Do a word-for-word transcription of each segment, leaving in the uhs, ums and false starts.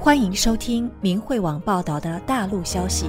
欢迎收听明慧网报道的大陆消息。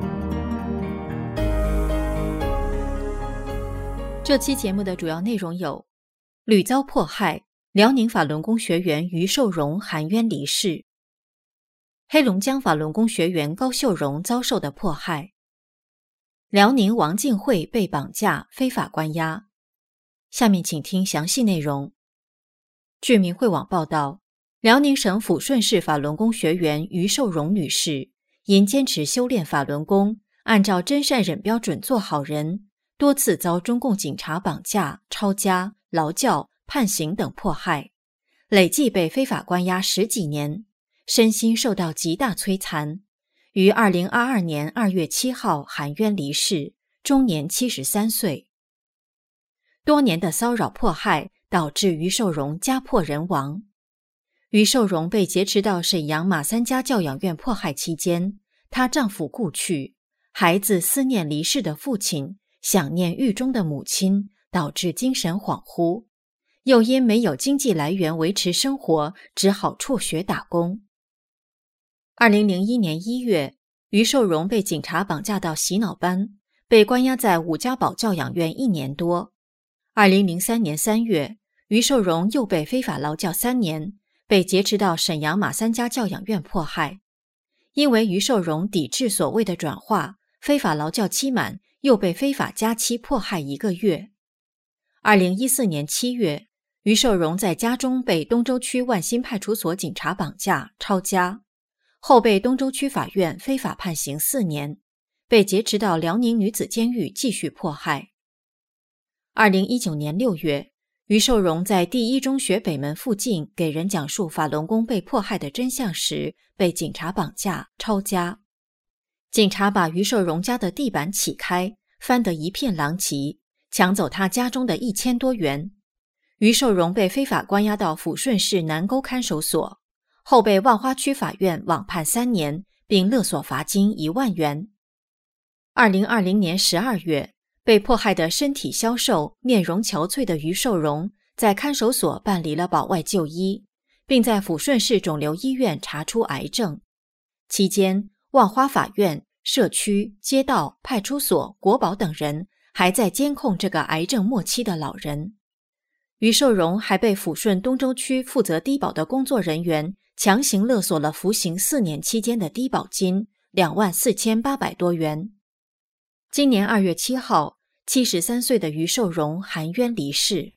这期节目的主要内容有：屡遭迫害，辽宁法轮功学员于寿荣含冤离世；黑龙江法轮功学员高秀荣遭受的迫害；辽宁王静慧被绑架非法关押。下面请听详细内容。据明慧网报道，辽宁省抚顺市法轮功学员于寿荣女士因坚持修炼法轮功，按照真善忍标准做好人，多次遭中共警察绑架、抄家、劳教、判刑等迫害，累计被非法关押十几年，身心受到极大摧残，于二零二二年二月七号含冤离世，终年七十三岁。多年的骚扰迫害导致于寿荣家破人亡。于寿荣被劫持到沈阳马三家教养院迫害期间，她丈夫故去，孩子思念离世的父亲，想念狱中的母亲，导致精神恍惚，又因没有经济来源维持生活，只好辍学打工。二零零一年一月，于寿荣被警察绑架到洗脑班，被关押在武家堡教养院一年多。二零零三年三月，于寿荣又被非法劳教三年，被劫持到沈阳马三家教养院迫害。因为于寿荣抵制所谓的转化，非法劳教期满，又被非法加期迫害一个月。二零一四年七月，于寿荣在家中被东州区万新派出所警察绑架、抄家，后被东州区法院非法判刑四年，被劫持到辽宁女子监狱继续迫害。二零一九年六月，于寿荣在第一中学北门附近给人讲述法轮功被迫害的真相时，被警察绑架、抄家。警察把于寿荣家的地板起开，翻得一片狼藉，抢走他家中的一千多元。于寿荣被非法关押到抚顺市南沟看守所，后被万花区法院网判三年，并勒索罚金一万元。二零二零年十二月，被迫害的身体消瘦、面容憔悴的于寿荣在看守所办理了保外就医，并在抚顺市肿瘤医院查出癌症。期间，万花法院、社区、街道、派出所、国保等人还在监控这个癌症末期的老人。于寿荣还被抚顺东州区负责低保的工作人员强行勒索了服刑四年期间的低保金两万四千八百多元。今年二月七号，七十三岁的于寿荣含冤离世。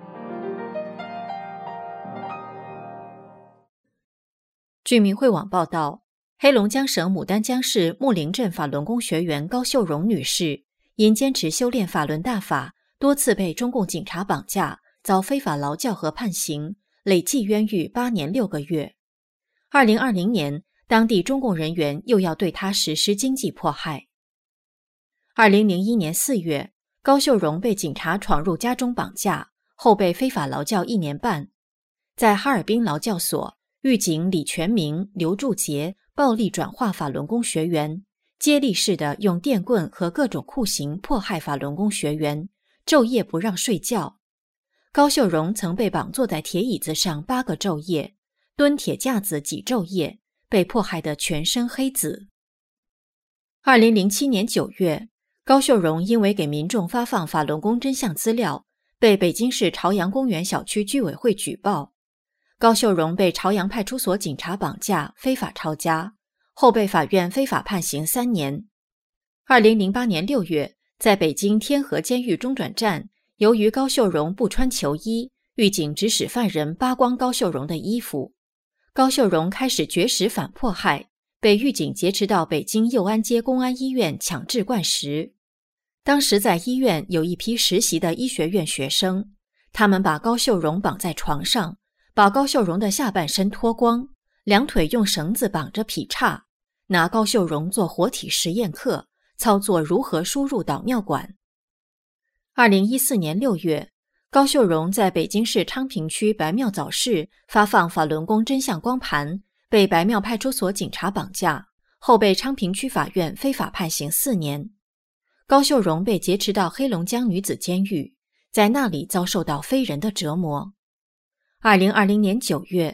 据明慧网报道，黑龙江省牡丹江市木陵镇法轮功学员高秀荣女士因坚持修炼法轮大法，多次被中共警察绑架，遭非法劳教和判刑，累计冤狱八年六个月。二零二零年，当地中共人员又要对她实施经济迫害。二零零一年四月，高秀荣被警察闯入家中绑架，后被非法劳教一年半。在哈尔滨劳教所，狱警李全明、刘柱杰暴力转化法轮功学员，接力式的用电棍和各种酷刑迫害法轮功学员，昼夜不让睡觉。高秀荣曾被绑坐在铁椅子上八个昼夜，蹲铁架子几昼夜，被迫害得全身黑紫。二零零七年九月，高秀荣因为给民众发放法轮功真相资料，被北京市朝阳公园小区居委会举报。高秀荣被朝阳派出所警察绑架、非法抄家，后被法院非法判刑三年。二零零八年六月，在北京天河监狱中转站，由于高秀荣不穿囚衣，狱警指使犯人扒光高秀荣的衣服。高秀荣开始绝食反迫害，被狱警劫持到北京佑安街公安医院强制灌食。当时在医院有一批实习的医学院学生，他们把高秀荣绑在床上，把高秀荣的下半身脱光，两腿用绳子绑着劈叉，拿高秀荣做活体实验课，操作如何输入导尿管。二零一四年六月，高秀荣在北京市昌平区白庙早市发放法轮功真相光盘，被白庙派出所警察绑架，后被昌平区法院非法判刑四年。高秀荣被劫持到黑龙江女子监狱，在那里遭受到非人的折磨。二零二零年九月，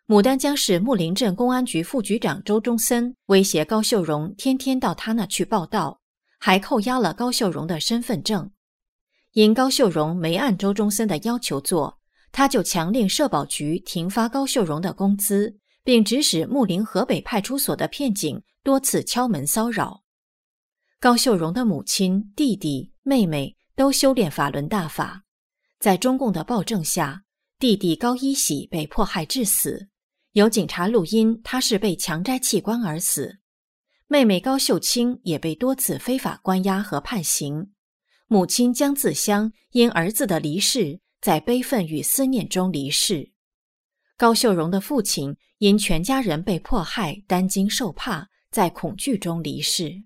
牡丹江市木林镇公安局副局长周中森威胁高秀荣天天到他那去报到，还扣押了高秀荣的身份证。因高秀荣没按周中森的要求做，他就强令社保局停发高秀荣的工资，并指使木林河北派出所的片警多次敲门骚扰。高秀荣的母亲、弟弟、妹妹都修炼法轮大法，在中共的暴政下，弟弟高一喜被迫害致死，有警察录音他是被强摘器官而死。妹妹高秀清也被多次非法关押和判刑。母亲江自香因儿子的离世，在悲愤与思念中离世。高秀荣的父亲因全家人被迫害，担惊受怕，在恐惧中离世。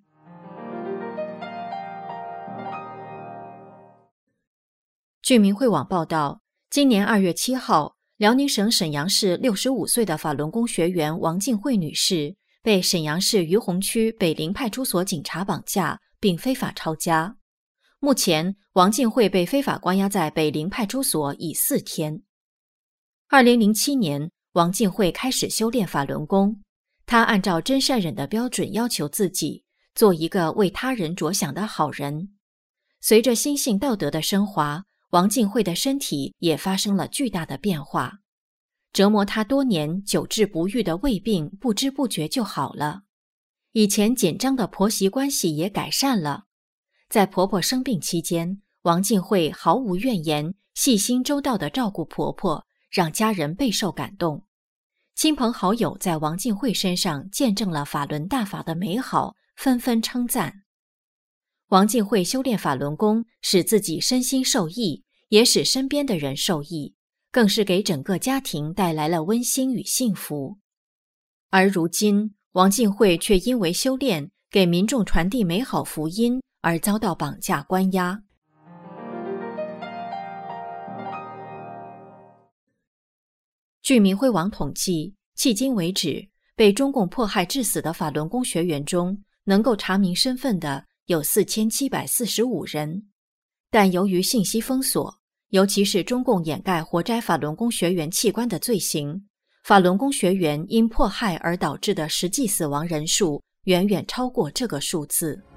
据明慧网报道，今年二月七号，辽宁省沈阳市六十五岁的法轮功学员王静慧女士被沈阳市于洪区北陵派出所警察绑架，并非法抄家。目前，王静慧被非法关押在北陵派出所已四天。二零零七年，王静慧开始修炼法轮功，她按照真善忍的标准要求自己，做一个为他人着想的好人。随着心性道德的升华，王静慧的身体也发生了巨大的变化。折磨她多年、久治不愈的胃病不知不觉就好了。以前紧张的婆媳关系也改善了。在婆婆生病期间，王静慧毫无怨言，细心周到地照顾婆婆，让家人备受感动。亲朋好友在王静慧身上见证了法轮大法的美好，纷纷称赞。王静慧修炼法轮功，使自己身心受益，也使身边的人受益，更是给整个家庭带来了温馨与幸福。而如今，王静慧却因为修炼，给民众传递美好福音，而遭到绑架关押。据明慧网统计，迄今为止，被中共迫害致死的法轮功学员中，能够查明身份的有四千七百四十五人。但由于信息封锁，尤其是中共掩盖活摘法轮功学员器官的罪行，法轮功学员因迫害而导致的实际死亡人数远远超过这个数字。